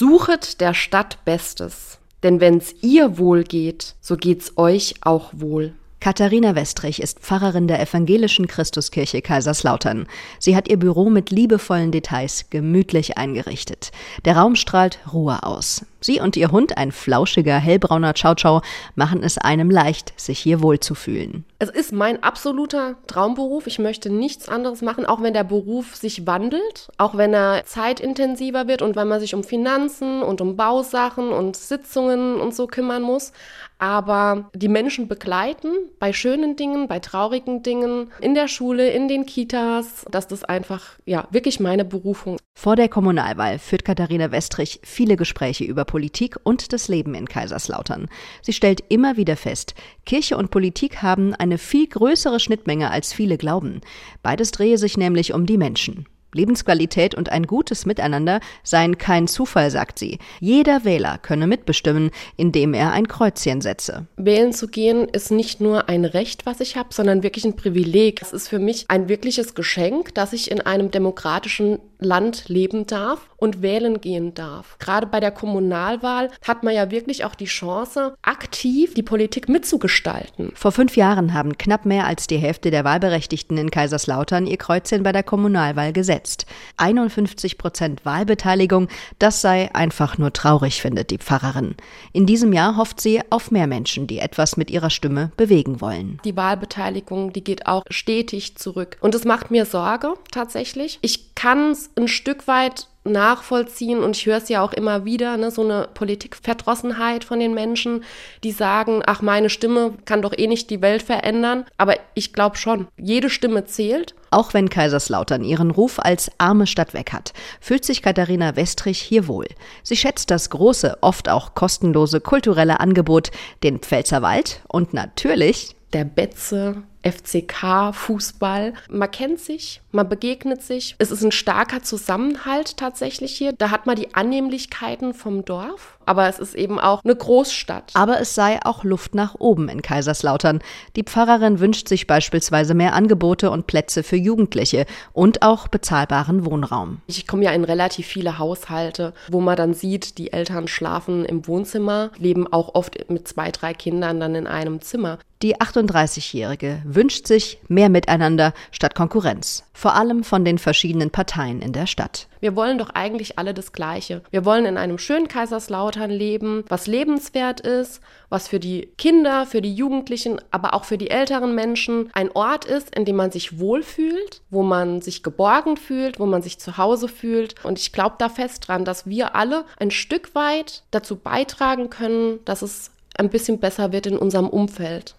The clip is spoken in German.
Suchet der Stadt Bestes, denn wenn's ihr wohl geht, so geht's euch auch wohl. Katharina Westrich ist Pfarrerin der Evangelischen Christuskirche Kaiserslautern. Sie hat ihr Büro mit liebevollen Details gemütlich eingerichtet. Der Raum strahlt Ruhe aus. Sie und ihr Hund, ein flauschiger, hellbrauner Chow Chow, machen es einem leicht, sich hier wohlzufühlen. Es ist mein absoluter Traumberuf. Ich möchte nichts anderes machen, auch wenn der Beruf sich wandelt, auch wenn er zeitintensiver wird und wenn man sich um Finanzen und um Bausachen und Sitzungen und so kümmern muss. Aber die Menschen begleiten bei schönen Dingen, bei traurigen Dingen, in der Schule, in den Kitas, dass das einfach wirklich meine Berufung ist. Vor der Kommunalwahl führt Katharina Westrich viele Gespräche über Politik und das Leben in Kaiserslautern. Sie stellt immer wieder fest, Kirche und Politik haben eine viel größere Schnittmenge, als viele glauben. Beides drehe sich nämlich um die Menschen. Lebensqualität und ein gutes Miteinander seien kein Zufall, sagt sie. Jeder Wähler könne mitbestimmen, indem er ein Kreuzchen setze. Wählen zu gehen ist nicht nur ein Recht, was ich habe, sondern wirklich ein Privileg. Es ist für mich ein wirkliches Geschenk, dass ich in einem demokratischen Land leben darf und wählen gehen darf. Gerade bei der Kommunalwahl hat man ja wirklich auch die Chance, aktiv die Politik mitzugestalten. Vor 5 Jahren haben knapp mehr als die Hälfte der Wahlberechtigten in Kaiserslautern ihr Kreuzchen bei der Kommunalwahl gesetzt. 51% Wahlbeteiligung, das sei einfach nur traurig, findet die Pfarrerin. In diesem Jahr hofft sie auf mehr Menschen, die etwas mit ihrer Stimme bewegen wollen. Die Wahlbeteiligung, die geht auch stetig zurück. Und es macht mir Sorge, tatsächlich. Ich kann es ein Stück weit nachvollziehen und ich höre es ja auch immer wieder, so eine Politikverdrossenheit von den Menschen, die sagen, ach, meine Stimme kann doch eh nicht die Welt verändern. Aber ich glaube schon, jede Stimme zählt. Auch wenn Kaiserslautern ihren Ruf als arme Stadt weg hat, fühlt sich Katharina Westrich hier wohl. Sie schätzt das große, oft auch kostenlose kulturelle Angebot, den Pfälzerwald und natürlich der Betze, FCK, Fußball. Man kennt sich, man begegnet sich. Es ist ein starker Zusammenhalt tatsächlich hier. Da hat man die Annehmlichkeiten vom Dorf, aber es ist eben auch eine Großstadt. Aber es sei auch Luft nach oben in Kaiserslautern. Die Pfarrerin wünscht sich beispielsweise mehr Angebote und Plätze für Jugendliche und auch bezahlbaren Wohnraum. Ich komme ja in relativ viele Haushalte, wo man dann sieht, die Eltern schlafen im Wohnzimmer, leben auch oft mit 2, 3 Kindern dann in einem Zimmer. Die 38-Jährige wünscht sich mehr Miteinander statt Konkurrenz, vor allem von den verschiedenen Parteien in der Stadt. Wir wollen doch eigentlich alle das Gleiche. Wir wollen in einem schönen Kaiserslautern leben, was lebenswert ist, was für die Kinder, für die Jugendlichen, aber auch für die älteren Menschen ein Ort ist, in dem man sich wohlfühlt, wo man sich geborgen fühlt, wo man sich zu Hause fühlt. Und ich glaube da fest dran, dass wir alle ein Stück weit dazu beitragen können, dass es ein bisschen besser wird in unserem Umfeld.